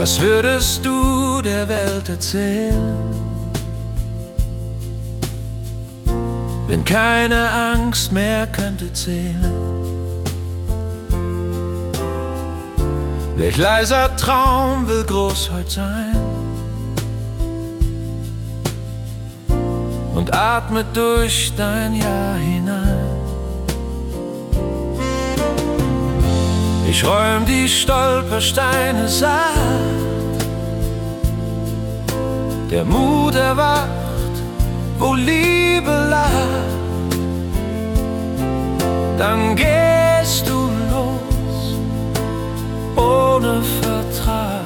Was würdest du der Welt erzählen, wenn keine Angst mehr könnte zählen? Welch leiser Traum will groß heut sein und atmet durch dein Jahr hinein? Ich räum die Stolpersteine satt, der Mut erwacht, wo Liebe lacht. Dann gehst du los, ohne Vertrag,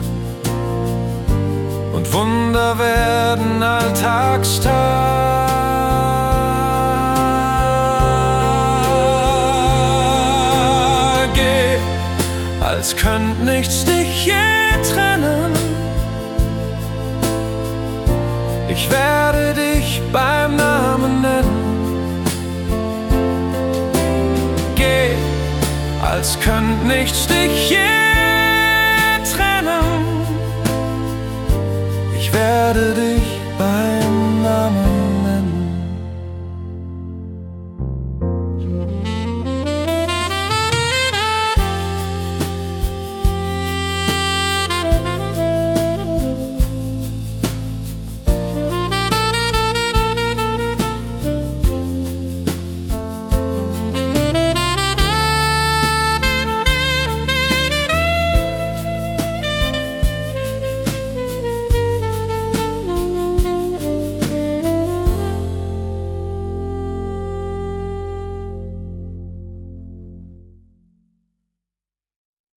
und Wunder werden Alltagstag. Als könnt nichts dich je trennen. Ich werde dich beim Namen nennen. Geh, als könnt nichts dich je trennen. Ich werde dich